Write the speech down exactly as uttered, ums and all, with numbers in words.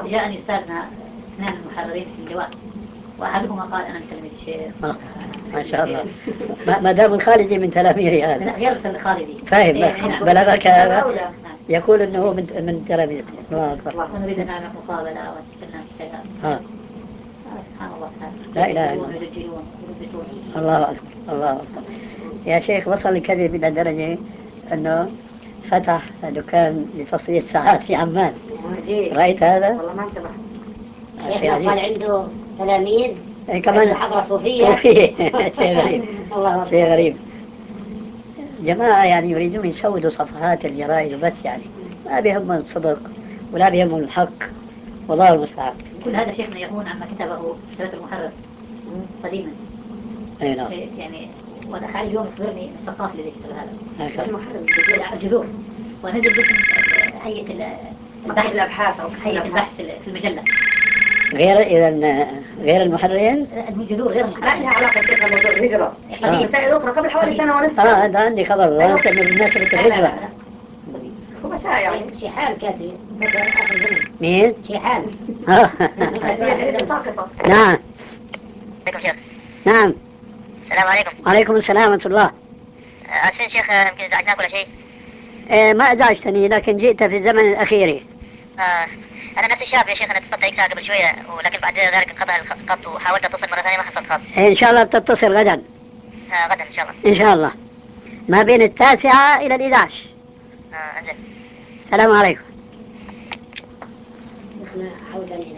جاءني أستاذنا اثنان محررين في الجواب، وأحدهما قال أنا من تلاميذ الشيخ. آه. ما شاء الله. ما دام الخالدي من تلاميذه هذا. لا غير الخالدي. فاهم. إيه بلغك هذا يقول أنه من من تلاميذ. الله أكبر. ونريد أن نعمل مقابلة ونتكلم في شيء. آه. سبحان الله تعالى. لا إله إلا الله. ويسجلون ويلبسون. الله أكبر. الله أكبر. يا شيخ وصل الكذب إلى درجة أنه فتح دكان لتصفية ساعات في عمان. رأيت هذا؟ والله ما انتبه. شيء قال عنده تلاميذ كمان حضرة صوفية. صوفية. شيء غريب. شيء غريب. جماعة يعني يريدون يسودوا صفحات الجرائد وبس، يعني ما بيهمهم الصدق ولا بيهمهم الحق، والله المستعان. كل هذا شيخنا يهون عما كتبه ثلاث المحرر قديما. أي نعم. يعني ودخل اليوم يخبرني من ثقافة الذي كتب هذا. المحرر الجذور ونزل باسم هيئة البحث الأبحاث أو هيئة البحث في المجلة. غير إذا غير المحررين. الجذور غير المحررين. ما لها علاقة شيخ بموضوع الهجرة. قديم. مسائل أخرى قبل حوالي سنة ونصف. آه هذا عندي خبر ظننت إنه بالنسبة للهجرة. هو متى يعني؟ شحال كاتب آخر زمن. مين؟ شحال. هي ساقطة. نعم. عليكم شيخ. نعم. السلام عليكم. وعليكم السلام ورحمة الله. أحسن شيخ، يمكن إزعجناك ولا شيء؟ إيه ما أزعجتني، لكن جئت في الزمن الأخير. آه. أنا نفس الشاب يا شيخ، أنا اتصلت عليك ساعة قبل شوية، ولكن بعد ذلك انقطع الخط وحاولت أتصل مرة ثانية ما حصلت خط. إن شاء الله بتتصل غدا. آه غدا إن شاء الله. إن شاء الله ما بين التاسعة إلى الإحداش. آه أنزل. السلام عليكم. نحن عودا إلى